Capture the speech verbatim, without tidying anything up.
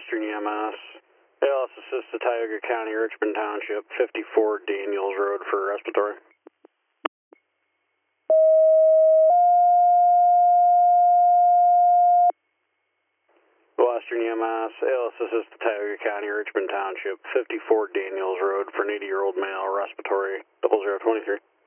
Western E M S. A L S assist to Tioga County, Richmond Township, fifty-four Daniels Road for respiratory. Western E M S, A L S assist to Tioga County, Richmond Township, fifty-four Daniels Road for an eighty-year-old male, respiratory, double zero twenty-three.